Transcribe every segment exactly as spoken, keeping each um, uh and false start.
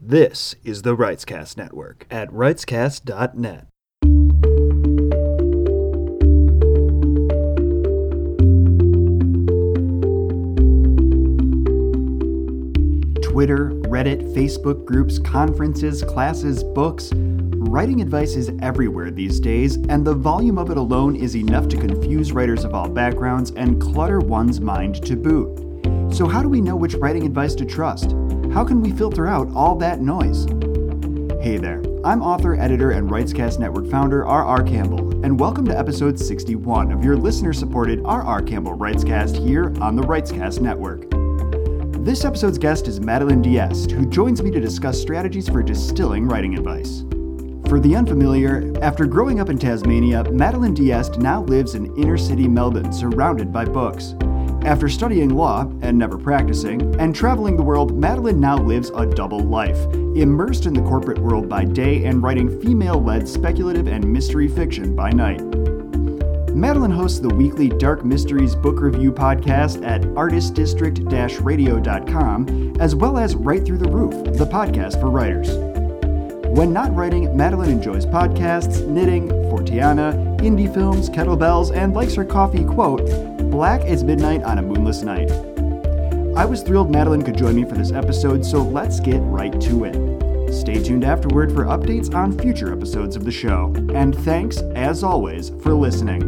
This is the Writescast Network at writescast dot net. Twitter, Reddit, Facebook groups, conferences, classes, books. Writing advice is everywhere these days, and the volume of it alone is enough to confuse writers of all backgrounds and clutter one's mind to boot. So how do we know which writing advice to trust? How can we filter out all that noise? Hey there, I'm author, editor, and Writescast Network founder R R. Campbell, and welcome to episode sixty-one of your listener-supported R R. Campbell Writescast here on the Writescast Network. This episode's guest is Madeline Diest, who joins me to discuss strategies for distilling writing advice. For the unfamiliar, after growing up in Tasmania, Madeline Diest now lives in inner-city Melbourne, surrounded by books. After studying law, and never practicing, and traveling the world, Madeline now lives a double life, immersed in the corporate world by day and writing female-led speculative and mystery fiction by night. Madeline hosts the weekly Dark Mysteries book review podcast at artist district dash radio dot com, as well as Right Through the Roof, the podcast for writers. When not writing, Madeline enjoys podcasts, knitting, Forteana, indie films, kettlebells, and likes her coffee, quote, black as midnight on a moonless night. I was thrilled Madeline could join me for this episode, so let's get right to it. Stay tuned afterward for updates on future episodes of the show. And thanks, as always, for listening.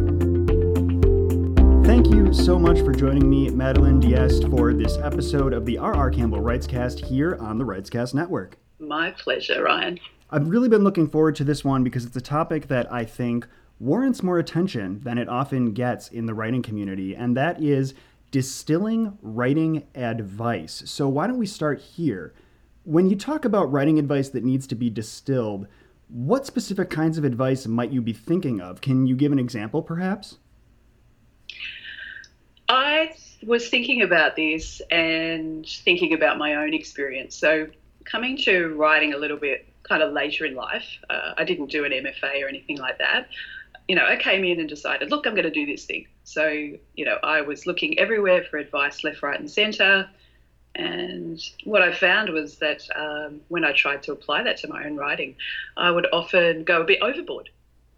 Thank you so much for joining me, Madeline Diest, for this episode of the R R. Campbell Writescast here on the Writescast Network. My pleasure, Ryan. I've really been looking forward to this one because it's a topic that I think warrants more attention than it often gets in the writing community, and that is distilling writing advice. So why don't we start here? When you talk about writing advice that needs to be distilled, what specific kinds of advice might you be thinking of? Can you give an example, perhaps? I was thinking about this and thinking about my own experience. So coming to writing a little bit kind of later in life, uh, I didn't do an M F A or anything like that. You know, I came in and decided, look, I'm going to do this thing. So, you know, I was looking everywhere for advice, left, right, and centre. And what I found was that um, when I tried to apply that to my own writing, I would often go a bit overboard.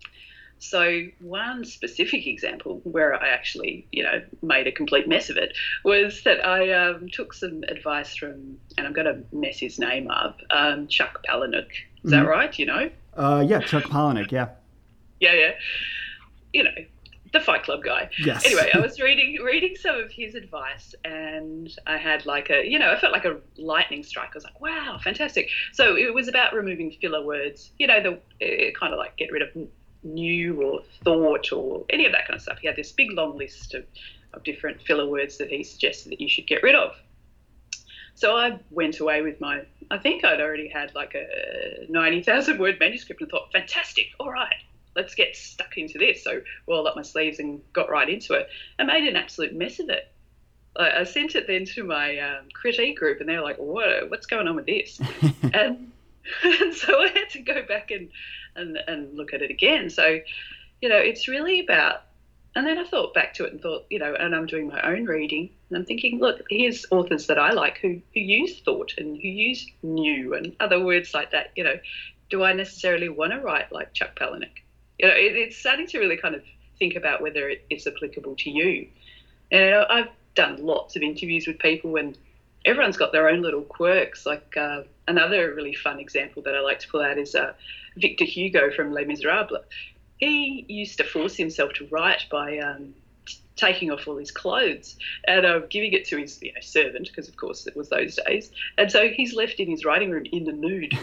So one specific example where I actually, you know, made a complete mess of it was that I um, took some advice from, and I'm going to mess his name up, um, Chuck Palahniuk. Is mm-hmm. that right, you know? Uh, yeah, Chuck Palahniuk, yeah. Yeah, yeah. You know, the Fight Club guy. Yes. Anyway, I was reading reading some of his advice, and I had like a, you know, I felt like a lightning strike. I was like, wow, fantastic. So it was about removing filler words, you know, the it kind of like get rid of new or thought or any of that kind of stuff. He had this big long list of, of different filler words that he suggested that you should get rid of. So I went away with my, I think I'd already had like a ninety thousand word manuscript and thought, fantastic, all right, let's get stuck into this. So rolled up my sleeves and got right into it and made an absolute mess of it. I, I sent it then to my um, critique group and they were like, what, what's going on with this? and, and so I had to go back and, and, and look at it again. So, you know, it's really about, and then I thought back to it and thought, you know, and I'm doing my own reading and I'm thinking, look, here's authors that I like who, who use thought and who use new and other words like that. You know, do I necessarily want to write like Chuck Palahniuk? You know, it, it's starting to really kind of think about whether it is applicable to you. And you know, I've done lots of interviews with people and everyone's got their own little quirks. Like uh, another really fun example that I like to pull out is uh, Victor Hugo from Les Miserables. He used to force himself to write by um, t- taking off all his clothes and uh, giving it to his you know, servant, because, of course, it was those days. And so he's left in his writing room in the nude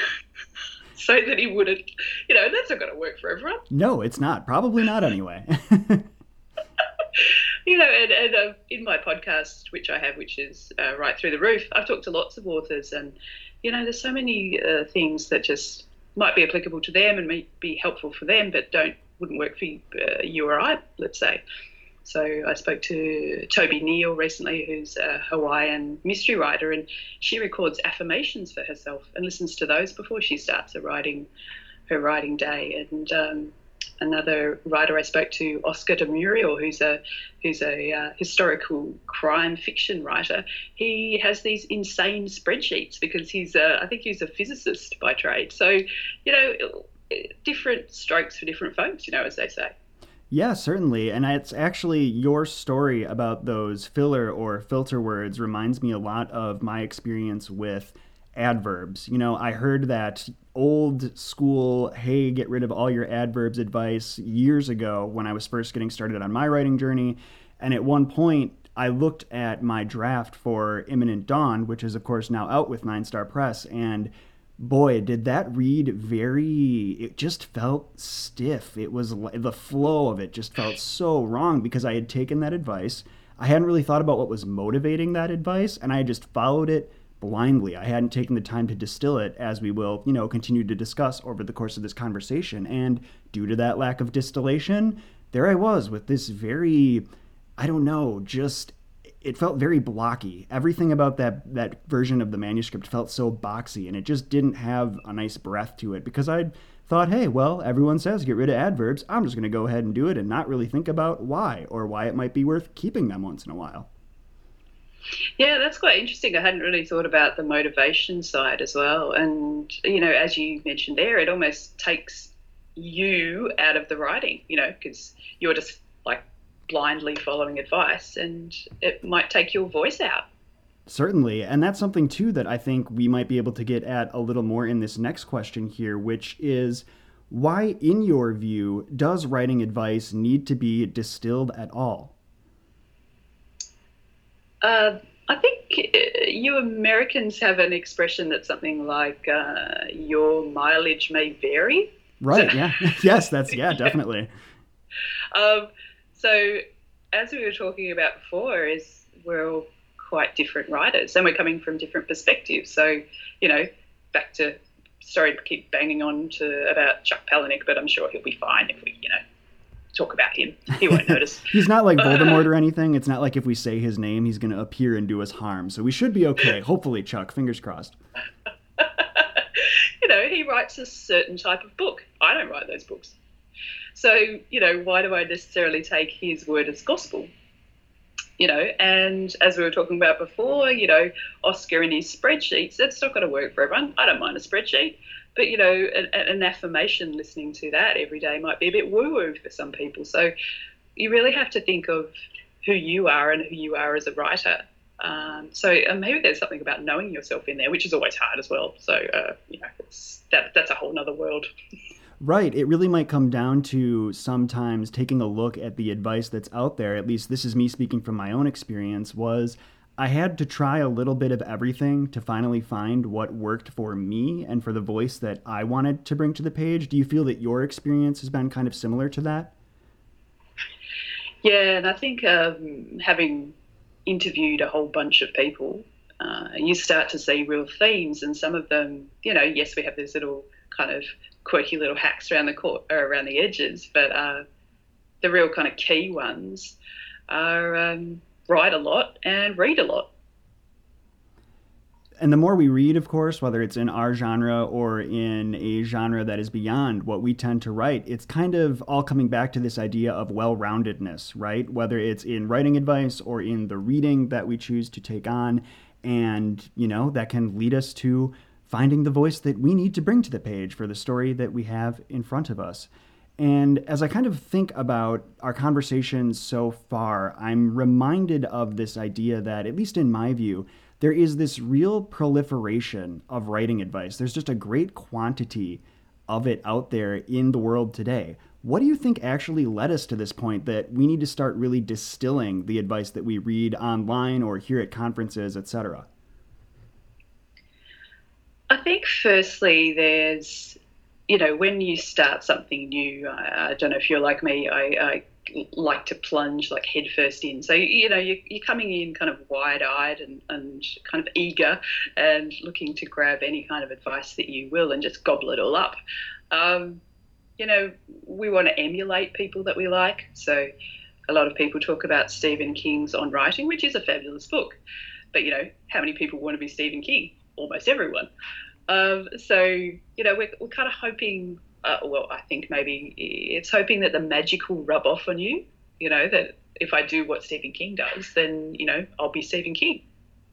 so that he wouldn't, you know, that's not going to work for everyone. No, it's not. Probably not anyway. You know, and, and uh, in my podcast, which I have, which is uh, Right Through the Roof, I've talked to lots of authors and, you know, there's so many uh, things that just might be applicable to them and might be helpful for them, but don't wouldn't work for uh, you or I, let's say. So I spoke to Toby Neal recently, who's a Hawaiian mystery writer, and she records affirmations for herself and listens to those before she starts her writing her writing day. And um, another writer I spoke to, Oscar de Muriel, who's a who's a uh, historical crime fiction writer. He has these insane spreadsheets because he's a, I think he's a physicist by trade. So, you know, different strokes for different folks, you know, as they say. Yeah, certainly. And it's actually your story about those filler or filter words reminds me a lot of my experience with adverbs. You know, I heard that old school, hey, get rid of all your adverbs advice years ago when I was first getting started on my writing journey. And at one point, I looked at my draft for Imminent Dawn, which is, of course, now out with Nine Star Press, and boy, did that read very, it just felt stiff. It was, the flow of it just felt so wrong because I had taken that advice. I hadn't really thought about what was motivating that advice, and I had just followed it blindly. I hadn't taken the time to distill it, as we will, you know, continue to discuss over the course of this conversation. And due to that lack of distillation, there I was with this very, I don't know, just, it felt very blocky. Everything about that that version of the manuscript felt so boxy, and it just didn't have a nice breath to it because I thought, hey, well, everyone says get rid of adverbs. I'm just going to go ahead and do it and not really think about why or why it might be worth keeping them once in a while. Yeah, that's quite interesting. I hadn't really thought about the motivation side as well. And, you know, as you mentioned there, it almost takes you out of the writing, you know, because you're just like blindly following advice and it might take your voice out. Certainly. And that's something, too, that I think we might be able to get at a little more in this next question here, which is why, in your view, does writing advice need to be distilled at all? Uh, I think you Americans have an expression that's something like uh, your mileage may vary. Right, so, yeah. Yes, that's, yeah, definitely. um, so as we were talking about before, is we're all quite different writers and we're coming from different perspectives. So, you know, back to, sorry to keep banging on to about Chuck Palahniuk, but I'm sure he'll be fine if we, you know, talk about him. He won't notice. He's not like Voldemort or anything. It's not like if we say his name, he's going to appear and do us harm. So we should be okay. Hopefully, Chuck. Fingers crossed. You know, he writes a certain type of book. I don't write those books. So, you know, why do I necessarily take his word as gospel? You know, and as we were talking about before, you know, Oscar and his spreadsheets, that's not going to work for everyone. I don't mind a spreadsheet. But, you know, an, an affirmation listening to that every day might be a bit woo-woo for some people. So you really have to think of who you are and who you are as a writer. Um, so uh, maybe there's something about knowing yourself in there, which is always hard as well. So, uh, you know, it's, that that's a whole nother world. Right. It really might come down to sometimes taking a look at the advice that's out there. At least this is me speaking from my own experience, was I had to try a little bit of everything to finally find what worked for me and for the voice that I wanted to bring to the page. Do you feel that your experience has been kind of similar to that? Yeah, and I think um, having interviewed a whole bunch of people, uh, you start to see real themes, and some of them, you know, yes, we have these little kind of quirky little hacks around the court, or around the edges, but uh, the real kind of key ones are um, write a lot and read a lot. And the more we read, of course, whether it's in our genre or in a genre that is beyond what we tend to write, it's kind of all coming back to this idea of well-roundedness, right? Whether it's in writing advice or in the reading that we choose to take on. And, you know, that can lead us to finding the voice that we need to bring to the page for the story that we have in front of us. And as I kind of think about our conversation so far, I'm reminded of this idea that, at least in my view, there is this real proliferation of writing advice. There's just a great quantity of it out there in the world today. What do you think actually led us to this point that we need to start really distilling the advice that we read online or hear at conferences, et cetera? I think firstly, there's, you know, when you start something new, I, I don't know if you're like me, I, I like to plunge like headfirst in. So, you know, you, you're coming in kind of wide-eyed and, and kind of eager and looking to grab any kind of advice that you will and just gobble it all up. Um, you know, we want to emulate people that we like. So a lot of people talk about Stephen King's On Writing, which is a fabulous book. But, you know, how many people want to be Stephen King? Almost everyone. Um, so, you know, we're, we're kind of hoping uh, well, I think maybe it's hoping that the magic will rub off on you, you know, that if I do what Stephen King does, then, you know, I'll be Stephen King.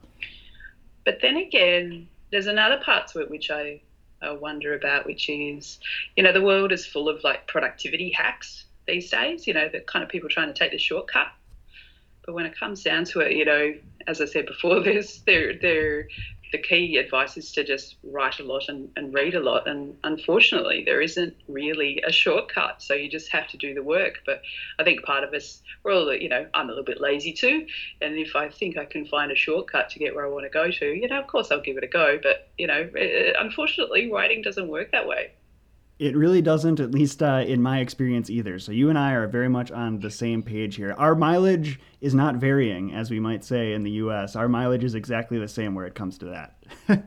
But then again, there's another part to it which I, I wonder about, which is, you know, the world is full of like productivity hacks these days, you know, the kind of people trying to take the shortcut. But when it comes down to it, you know, as I said before, there's there there the key advice is to just write a lot and, and read a lot. And unfortunately, there isn't really a shortcut. So you just have to do the work. But I think part of us, we're all, you know, I'm a little bit lazy too. And if I think I can find a shortcut to get where I want to go to, you know, of course I'll give it a go. But, you know, unfortunately, writing doesn't work that way. It really doesn't, at least uh, in my experience either. So you and I are very much on the same page here. Our mileage is not varying, as we might say in the U S. Our mileage is exactly the same where it comes to that.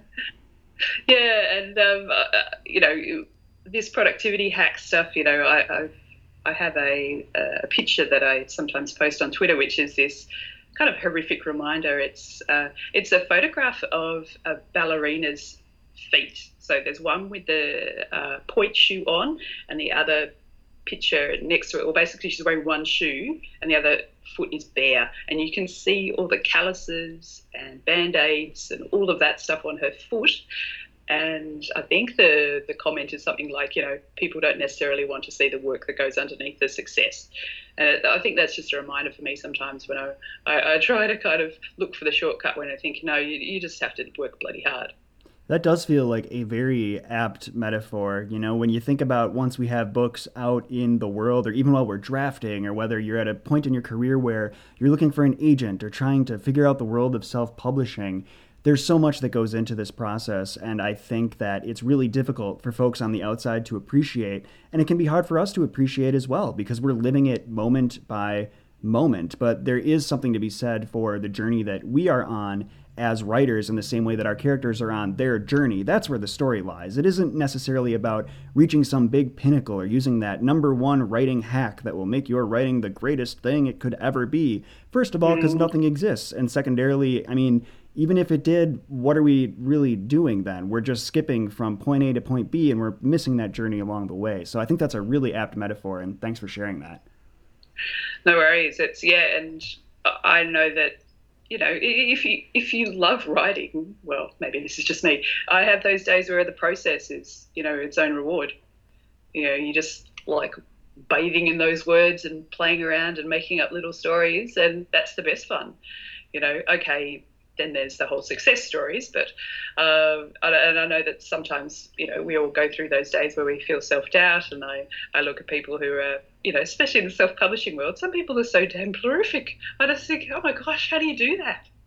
Yeah, and, um, uh, you know, this productivity hack stuff, you know, I I've, I have a, a picture that I sometimes post on Twitter, which is this kind of horrific reminder. It's, uh, it's a photograph of a ballerina's feet. So there's one with the uh, point shoe on and the other picture next to it. Well, basically she's wearing one shoe and the other foot is bare. And you can see all the calluses and Band-Aids and all of that stuff on her foot. And I think the, the comment is something like, you know, people don't necessarily want to see the work that goes underneath the success. And I think that's just a reminder for me sometimes when I, I, I try to kind of look for the shortcut when I think, no, you, you just have to work bloody hard. That does feel like a very apt metaphor. You know, when you think about once we have books out in the world, or even while we're drafting, or whether you're at a point in your career where you're looking for an agent or trying to figure out the world of self-publishing, there's so much that goes into this process. And I think that it's really difficult for folks on the outside to appreciate. And it can be hard for us to appreciate as well, because we're living it moment by moment. But there is something to be said for the journey that we are on as writers, in the same way that our characters are on their journey. That's where the story lies. It isn't necessarily about reaching some big pinnacle or using that number one writing hack that will make your writing the greatest thing it could ever be. First of all, because nothing exists. And secondarily, I mean, even if it did, what are we really doing then? We're just skipping from point A to point B and we're missing that journey along the way. So I think that's a really apt metaphor, and thanks for sharing that. No worries. It's, yeah, and I know that, you know, if you if you love writing, well, maybe this is just me. I have those days where the process is, you know, its own reward. You know, you just like bathing in those words and playing around and making up little stories, and that's the best fun. You know, okay, then there's the whole success stories, but uh, and I know that sometimes, you know, we all go through those days where we feel self-doubt, and I, I look at people who are, you know, especially in the self-publishing world, some people are so damn prolific. I just think, oh my gosh, how do you do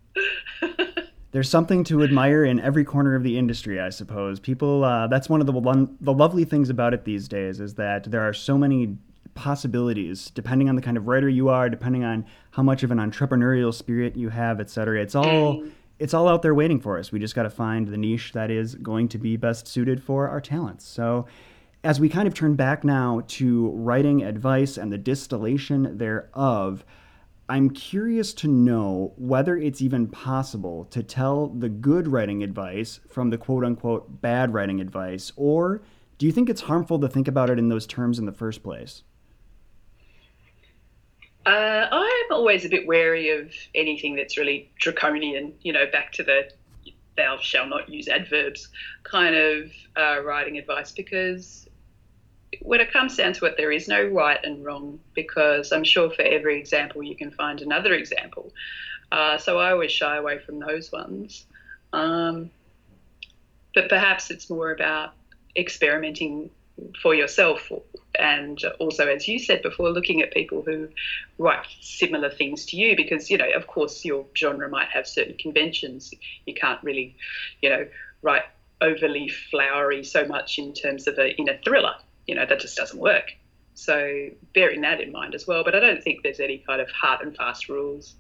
that? There's something to admire in every corner of the industry, I suppose. People, uh, that's one of the one, the lovely things about it these days, is that there are so many possibilities depending on the kind of writer you are, depending on how much of an entrepreneurial spirit you have, et cetera. It's all it's all out there waiting for us. We just got to find the niche that is going to be best suited for our talents. So as we kind of turn back now to writing advice and the distillation thereof, I'm curious to know whether it's even possible to tell the good writing advice from the quote-unquote bad writing advice, or do you think it's harmful to think about it in those terms in the first place? Uh, I'm always a bit wary of anything that's really draconian, you know, back to the thou shall not use adverbs kind of uh, writing advice, because when it comes down to it, there is no right and wrong, because I'm sure for every example you can find another example. Uh, so I always shy away from those ones. Um, but perhaps it's more about experimenting for yourself, and also, as you said before, looking at people who write similar things to you, because, you know, of course your genre might have certain conventions. You can't really, you know, write overly flowery so much in terms of a in a thriller. You know, that just doesn't work. So bearing that in mind as well, but I don't think there's any kind of hard and fast rules.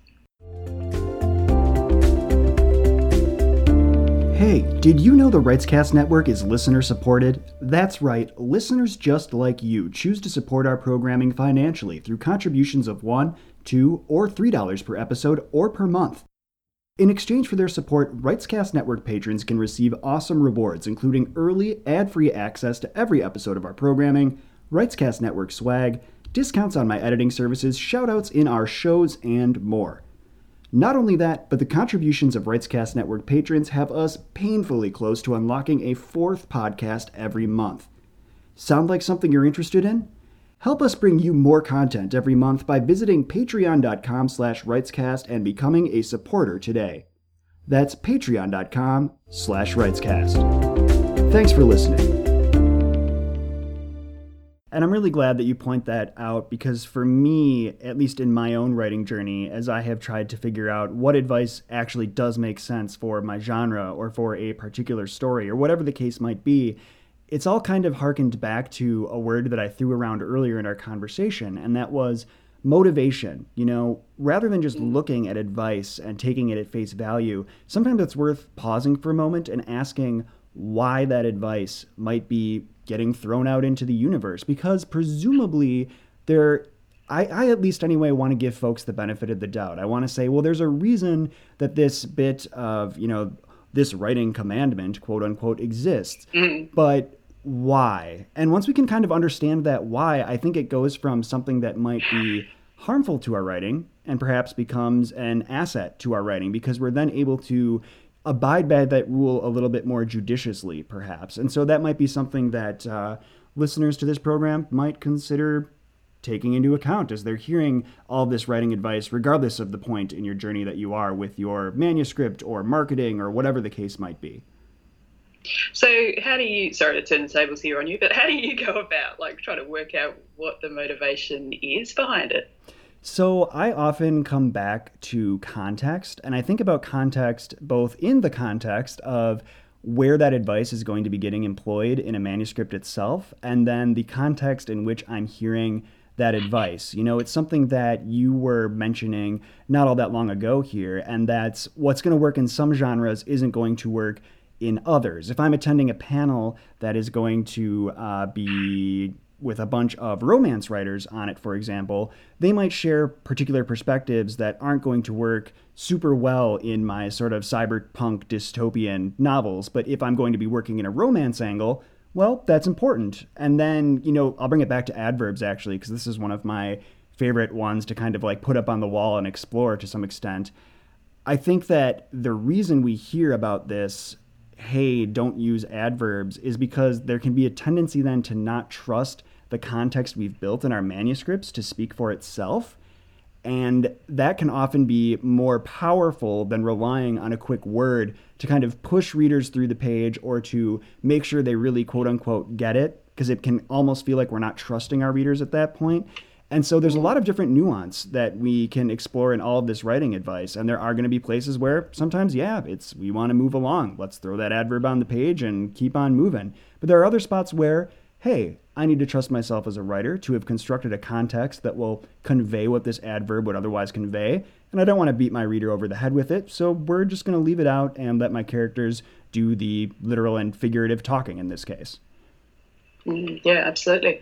Hey, did you know the Writescast Network is listener-supported? That's right, listeners just like you choose to support our programming financially through contributions of one, two, or three dollars per episode or per month. In exchange for their support, Writescast Network patrons can receive awesome rewards, including early, ad-free access to every episode of our programming, Writescast Network swag, discounts on my editing services, shoutouts in our shows, and more. Not only that, but the contributions of Writescast Network patrons have us painfully close to unlocking a fourth podcast every month. Sound like something you're interested in? Help us bring you more content every month by visiting patreon.com slash writescast and becoming a supporter today. That's patreon.com slash writescast. Thanks for listening. And I'm really glad that you point that out, because for me, at least in my own writing journey, as I have tried to figure out what advice actually does make sense for my genre or for a particular story or whatever the case might be, it's all kind of harkened back to a word that I threw around earlier in our conversation, and that was motivation. You know, rather than just looking at advice and taking it at face value, sometimes it's worth pausing for a moment and asking why that advice might be getting thrown out into the universe, because presumably there, I, I at least anyway want to give folks the benefit of the doubt. I want to say, well, there's a reason that this bit of, you know, this writing commandment, quote unquote, exists. Mm-hmm. But why? And once we can kind of understand that why, I think it goes from something that might be harmful to our writing and perhaps becomes an asset to our writing, because we're then able to abide by that rule a little bit more judiciously, perhaps. And so that might be something that uh, listeners to this program might consider taking into account as they're hearing all this writing advice, regardless of the point in your journey that you are with your manuscript or marketing or whatever the case might be. So how do you, sorry to turn the tables here on you, but how do you go about like trying to work out what the motivation is behind it? So I often come back to context, and I think about context both in the context of where that advice is going to be getting employed in a manuscript itself, and then the context in which I'm hearing that advice. You know, it's something that you were mentioning not all that long ago here, and that's what's going to work in some genres isn't going to work in others. If I'm attending a panel that is going to uh, be with a bunch of romance writers on it, for example, they might share particular perspectives that aren't going to work super well in my sort of cyberpunk dystopian novels. But if I'm going to be working in a romance angle, well, that's important. And then, you know, I'll bring it back to adverbs, actually, because this is one of my favorite ones to kind of like put up on the wall and explore to some extent. I think that the reason we hear about this, hey, don't use adverbs, is because there can be a tendency then to not trust the context we've built in our manuscripts to speak for itself. And that can often be more powerful than relying on a quick word to kind of push readers through the page or to make sure they really, quote unquote, get it, because it can almost feel like we're not trusting our readers at that point. And so there's a lot of different nuance that we can explore in all of this writing advice. And there are going to be places where sometimes, yeah, it's we want to move along. Let's throw that adverb on the page and keep on moving. But there are other spots where, hey, I need to trust myself as a writer to have constructed a context that will convey what this adverb would otherwise convey. And I don't want to beat my reader over the head with it. So we're just going to leave it out and let my characters do the literal and figurative talking in this case. Mm, yeah, absolutely.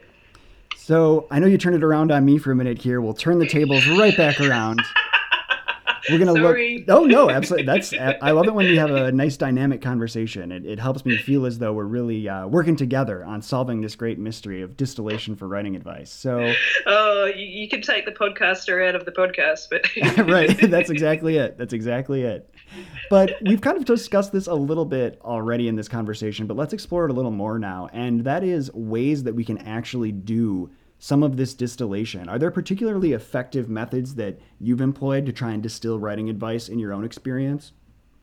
So I know you turned it around on me for a minute here. We'll turn the tables right back around. We're gonna Sorry. look. Oh no, absolutely. That's. I love it when we have a nice dynamic conversation. It, it helps me feel as though we're really uh, working together on solving this great mystery of distillation for writing advice. So. Oh, you, you can take the podcaster out of the podcast, but. Right. That's exactly it. That's exactly it. But we've kind of discussed this a little bit already in this conversation, but let's explore it a little more now. And that is ways that we can actually do some of this distillation. Are there particularly effective methods that you've employed to try and distill writing advice in your own experience?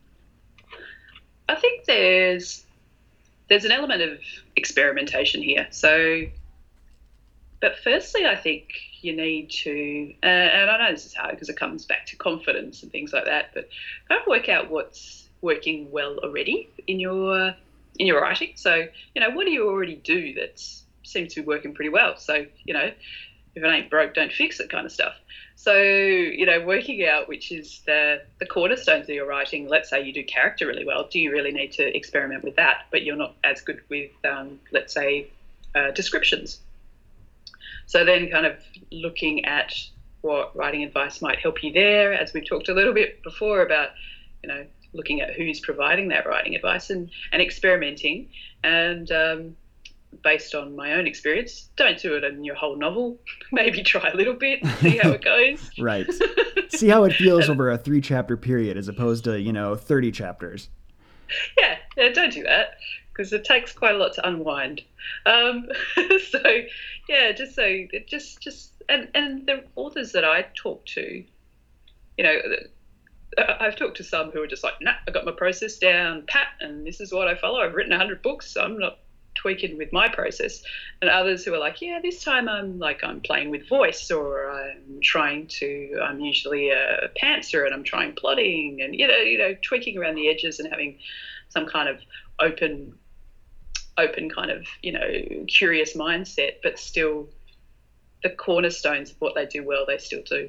I think there's there's an element of experimentation here. So, but firstly, I think you need to, uh, and I know this is hard because it comes back to confidence and things like that, but kind of work out what's working well already in your in your writing. So, you know, what do you already do that's seems to be working pretty well? So, you know, if it ain't broke, don't fix it kind of stuff. So, you know, working out which is the, the cornerstones of your writing. Let's say you do character really well. Do you really need to experiment with that? But you're not as good with, um, let's say, uh, descriptions. So then kind of looking at what writing advice might help you there, as we've talked a little bit before about, you know, looking at who's providing that writing advice and, and experimenting. And um, based on my own experience, don't do it in your whole novel. Maybe try a little bit, see how it goes. Right. See how it feels over a three chapter period as opposed to, you know, thirty chapters. Yeah, yeah, don't do that because it takes quite a lot to unwind. Um, so, yeah, just so, just, just, and, and the authors that I talk to, you know, I've talked to some who are just like, nah, I got my process down pat and this is what I follow. I've written one hundred books, so I'm not tweaking with my process. And others who are like, yeah, this time I'm like, I'm playing with voice, or I'm trying to, I'm usually a pantser and I'm trying plotting and, you know, you know, tweaking around the edges and having some kind of open, open kind of, you know, curious mindset, but still the cornerstones of what they do well, they still do.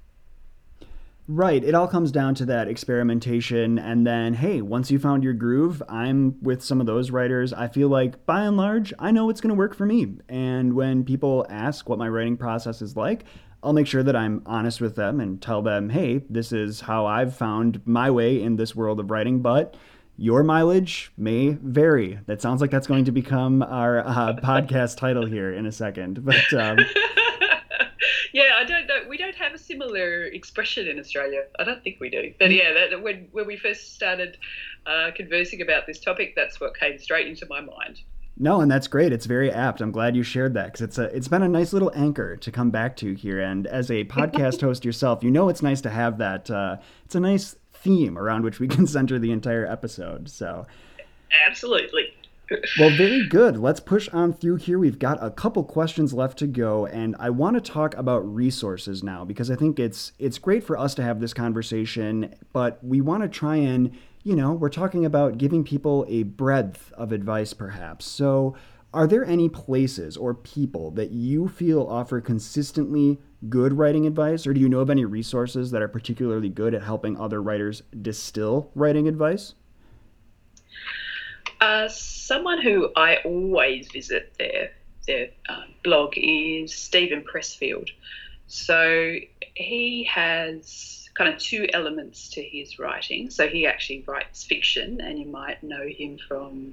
Right. It all comes down to that experimentation. And then, hey, once you found your groove, I'm with some of those writers. I feel like, by and large, I know it's going to work for me. And when people ask what my writing process is like, I'll make sure that I'm honest with them and tell them, hey, this is how I've found my way in this world of writing, but your mileage may vary. That sounds like that's going to become our uh, podcast title here in a second. But um, yeah, I don't know. We don't have a similar expression in Australia. I don't think we do. But yeah, that, when when we first started uh, conversing about this topic, that's what came straight into my mind. No, and that's great. It's very apt. I'm glad you shared that because it's a it's been a nice little anchor to come back to here. And as a podcast host yourself, you know it's nice to have that. Uh, it's a nice theme around which we can center the entire episode. So, absolutely. Well, very good. Let's push on through here. We've got a couple questions left to go, and I want to talk about resources now because I think it's it's great for us to have this conversation, but we want to try and, you know, we're talking about giving people a breadth of advice perhaps. So are there any places or people that you feel offer consistently good writing advice, or do you know of any resources that are particularly good at helping other writers distill writing advice? Uh, someone who I always visit their their uh, blog is Steven Pressfield. So he has kind of two elements to his writing. So he actually writes fiction, and you might know him from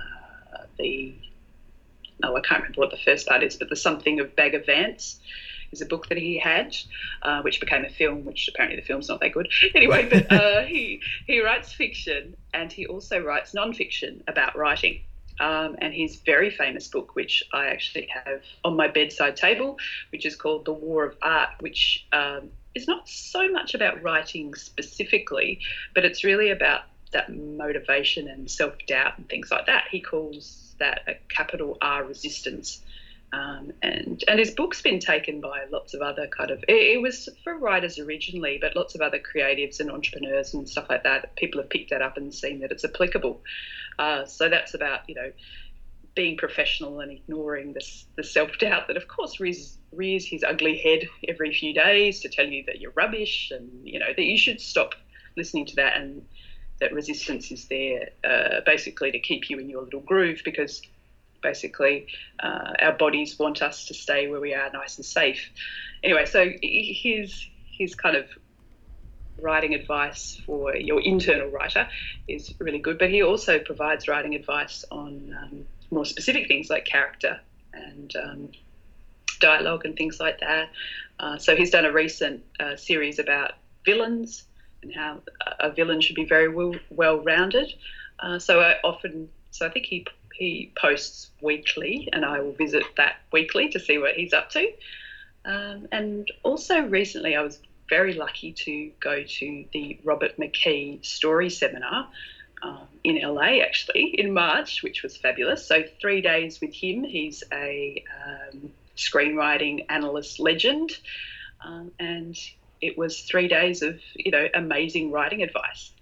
uh, the, oh, I can't remember what the first part is, but the Something of Bagger Vance is a book that he had, uh, which became a film, which apparently the film's not that good. Anyway, but uh, he he writes fiction, and he also writes non-fiction about writing. Um, and his very famous book, which I actually have on my bedside table, which is called The War of Art, which um, is not so much about writing specifically, but it's really about that motivation and self-doubt and things like that. He calls that a capital R resistance. Um, and and his book's been taken by lots of other kind of, it, it was for writers originally, but lots of other creatives and entrepreneurs and stuff like that. People have picked that up and seen that it's applicable. Uh, so that's about, you know, being professional and ignoring this the self-doubt that, of course, rears, rears his ugly head every few days to tell you that you're rubbish and, you know, that you should stop listening to that, and that resistance is there uh, basically to keep you in your little groove, because basically uh, our bodies want us to stay where we are, nice and safe. Anyway, so his his kind of writing advice for your internal writer is really good, but he also provides writing advice on um, more specific things like character and um, dialogue and things like that. Uh, so he's done a recent uh, series about villains and how a villain should be very well, well-rounded. Uh, so I often, so I think he he posts weekly, and I will visit that weekly to see what he's up to. Um, and also recently I was very lucky to go to the Robert McKee Story Seminar um, in L A, actually, in March, which was fabulous. So three days with him. He's a um, screenwriting analyst legend, um, and it was three days of, you know, amazing writing advice.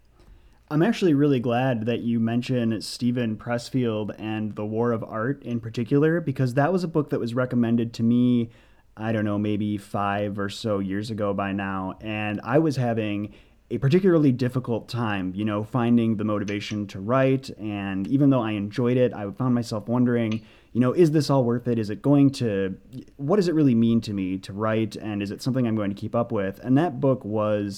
I'm actually really glad that you mentioned Steven Pressfield and The War of Art in particular, because that was a book that was recommended to me, I don't know, maybe five or so years ago by now. And I was having a particularly difficult time, you know, finding the motivation to write. And even though I enjoyed it, I found myself wondering, you know, is this all worth it? Is it going to, what does it really mean to me to write? And is it something I'm going to keep up with? And that book was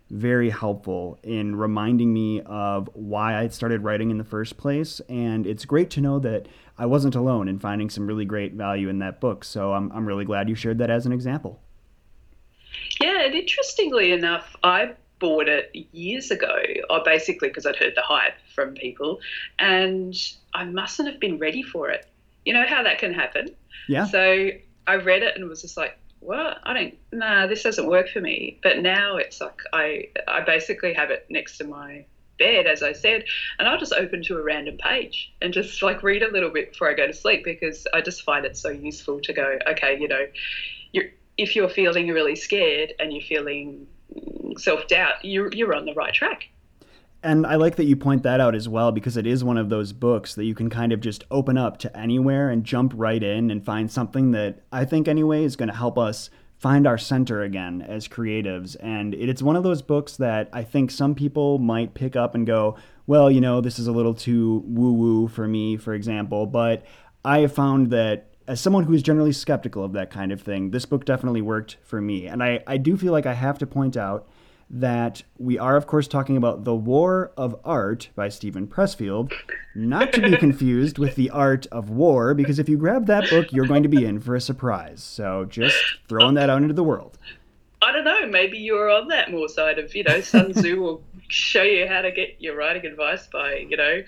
very helpful in reminding me of why I started writing in the first place. And it's great to know that I wasn't alone in finding some really great value in that book. So I'm, I'm really glad you shared that as an example. Yeah, and interestingly enough, I bought it years ago, or basically because I'd heard the hype from people, and I mustn't have been ready for it. You know how that can happen? Yeah. So I read it and was just like, what? I don't, nah, this doesn't work for me. But now it's like I, I basically have it next to my bed, as I said, and I'll just open to a random page and just like read a little bit before I go to sleep, because I just find it so useful to go, okay, you know, you're, if you're feeling really scared and you're feeling self-doubt, you're, you're on the right track. And I like that you point that out as well, because it is one of those books that you can kind of just open up to anywhere and jump right in and find something that I think anyway is going to help us find our center again as creatives. And it's one of those books that I think some people might pick up and go, well, you know, this is a little too woo-woo for me, for example. But I have found that as someone who is generally skeptical of that kind of thing, this book definitely worked for me. And I, I do feel like I have to point out that we are, of course, talking about The War of Art by Steven Pressfield, not to be confused with The Art of War, because if you grab that book, you're going to be in for a surprise. So just throwing that out into the world. I don't know, maybe you're on that more side of, you know, Sun Tzu will show you how to get your writing advice by, you know,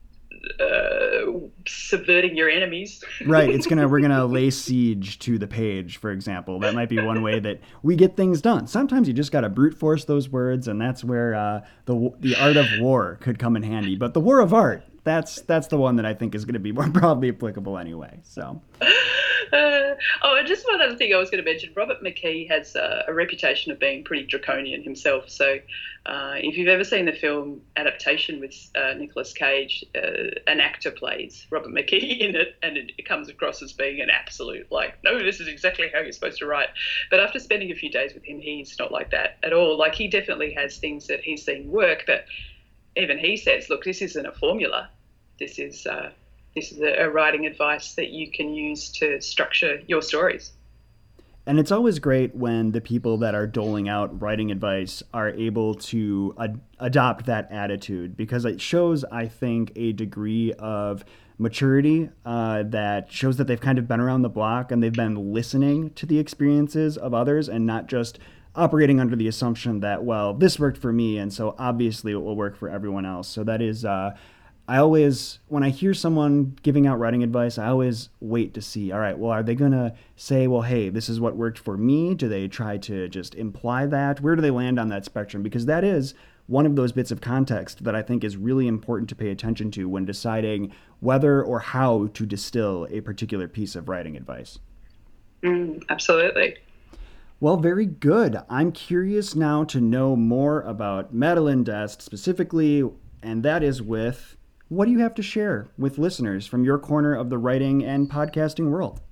uh, subverting your enemies. Right. It's gonna we're gonna lay siege to the page, for example. That might be one way that we get things done. Sometimes you just gotta brute force those words, and that's where uh, the the art of war could come in handy. But the war of art, that's that's the one that I think is going to be more broadly applicable anyway. So. Uh, oh, and just one other thing I was going to mention. Robert McKee has uh, a reputation of being pretty draconian himself. So uh, if you've ever seen the film adaptation with uh, Nicolas Cage, uh, an actor plays Robert McKee in it, and it, it comes across as being an absolute, like, no, this is exactly how you're supposed to write. But after spending a few days with him, he's not like that at all. Like, he definitely has things that he's seen work, but even he says, look, this isn't a formula. This is... Uh, This is a writing advice that you can use to structure your stories. And it's always great when the people that are doling out writing advice are able to ad- adopt that attitude, because it shows, I think, a degree of maturity uh, that shows that they've kind of been around the block and they've been listening to the experiences of others and not just operating under the assumption that, well, this worked for me, and so obviously it will work for everyone else. So that is... Uh, I always, when I hear someone giving out writing advice, I always wait to see, all right, well, are they going to say, well, hey, this is what worked for me? Do they try to just imply that? Where do they land on that spectrum? Because that is one of those bits of context that I think is really important to pay attention to when deciding whether or how to distill a particular piece of writing advice. Mm, absolutely. Well, very good. I'm curious now to know more about Madeleine d'Est specifically, and that is with... what do you have to share with listeners from your corner of the writing and podcasting world?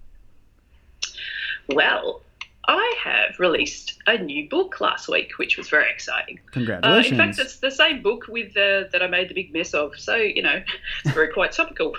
Well, I have released a new book last week, which was very exciting. Congratulations. Uh, in fact, it's the same book with uh, that I made the big mess of. So, you know, it's very quite topical.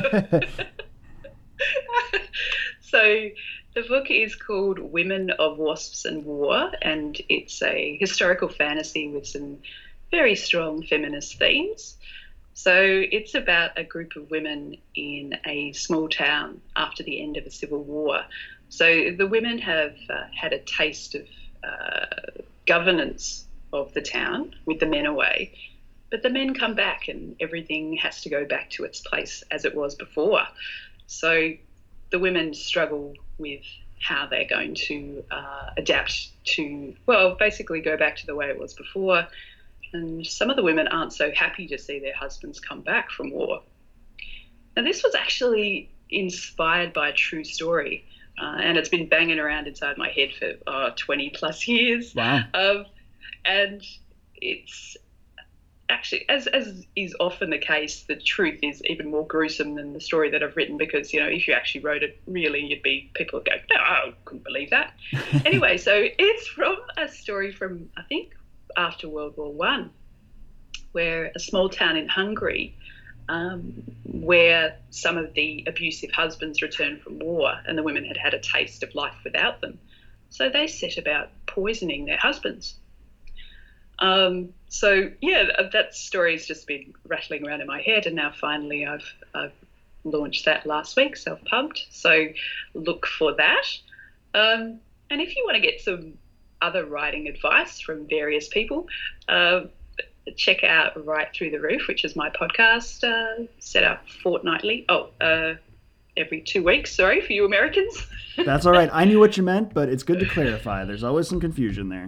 So the book is called Women of Wasps and War, and it's a historical fantasy with some very strong feminist themes. So it's about a group of women in a small town after the end of a civil war. So the women have uh, had a taste of uh, governance of the town with the men away, but the men come back and everything has to go back to its place as it was before. So the women struggle with how they're going to uh, adapt to, well, basically go back to the way it was before. And some of the women aren't so happy to see their husbands come back from war. Now, this was actually inspired by a true story, uh, and it's been banging around inside my head for uh, twenty plus years. Wow. Um, and it's actually, as, as is often the case, the truth is even more gruesome than the story that I've written, because, you know, if you actually wrote it, really, you'd be, people would go, no, I couldn't believe that. Anyway, so it's from a story from, I think, after World War One, where a small town in Hungary, um, where some of the abusive husbands returned from war and the women had had a taste of life without them. So they set about poisoning their husbands. Um, so yeah, that story's just been rattling around in my head, and now finally I've, I've launched that last week, self-pubbed. So look for that. Um, and if you want to get some other writing advice from various people, uh, check out Right Through the Roof, which is my podcast, uh, set up fortnightly. Oh, uh, every two weeks. Sorry for you Americans. That's all right. I knew what you meant, but it's good to clarify. There's always some confusion there.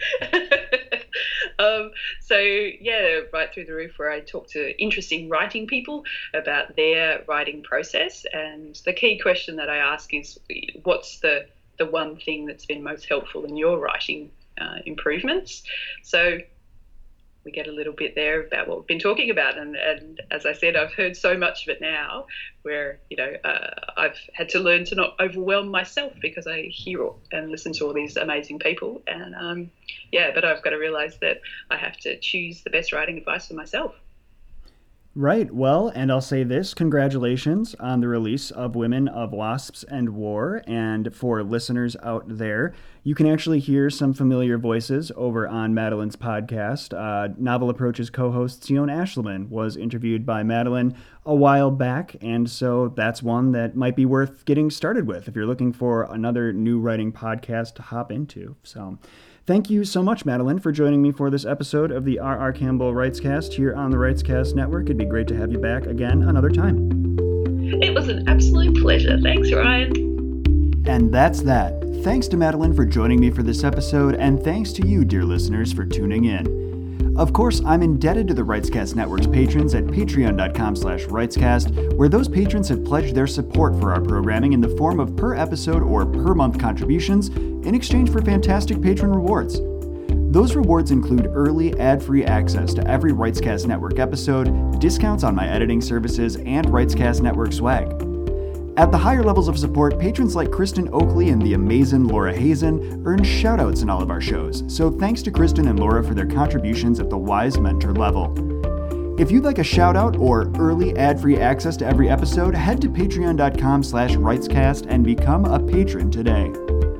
um, so yeah, Right Through the Roof, where I talk to interesting writing people about their writing process. And the key question that I ask is, what's the, the one thing that's been most helpful in your writing uh, improvements? So we get a little bit there about what we've been talking about. And, and as I said, I've heard so much of it now where, you know, uh, I've had to learn to not overwhelm myself because I hear and listen to all these amazing people. And, um, yeah, but I've got to realise that I have to choose the best writing advice for myself. Right. Well, and I'll say this, congratulations on the release of Women of Wasps and War. And for listeners out there, you can actually hear some familiar voices over on Madeline's podcast. Uh, Novel Approach's co-host Sion Ashleman was interviewed by Madeline a while back, and so that's one that might be worth getting started with if you're looking for another new writing podcast to hop into. So thank you so much, Madeline, for joining me for this episode of the R R. Campbell Writescast here on the Writescast Network. It'd be great to have you back again another time. It was an absolute pleasure. Thanks, Ryan. And that's that. Thanks to Madeline for joining me for this episode, and thanks to you, dear listeners, for tuning in. Of course, I'm indebted to the Writescast Network's patrons at patreon.com slash writescast, where those patrons have pledged their support for our programming in the form of per episode or per month contributions in exchange for fantastic patron rewards. Those rewards include early ad-free access to every Writescast Network episode, discounts on my editing services, and Writescast Network swag. At the higher levels of support, patrons like Kristen Oakley and the amazing Laura Hazen earn shoutouts in all of our shows, so thanks to Kristen and Laura for their contributions at the Wise Mentor level. If you'd like a shoutout or early ad-free access to every episode, head to patreon.com slash writescast and become a patron today.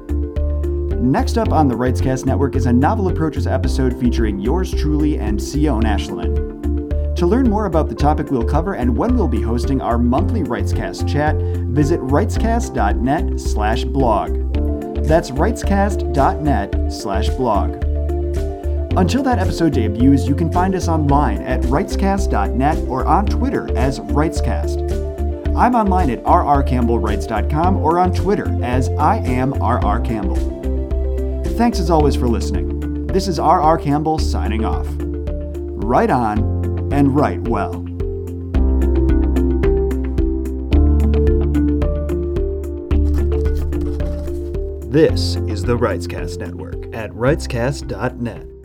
Next up on the Writescast Network is a Novel Approaches episode featuring yours truly and Sion Ashleman. To learn more about the topic we'll cover and when we'll be hosting our monthly Writescast chat, visit writescast.net slash blog. That's writescast.net slash blog. Until that episode debuts, you can find us online at writescast dot net or on Twitter as Writescast. I'm online at r r campbell writes dot com or on Twitter as I am R R Campbell. Thanks as always for listening. This is R R Campbell signing off. Write on and write well. This is the Writescast Network at writescast dot net.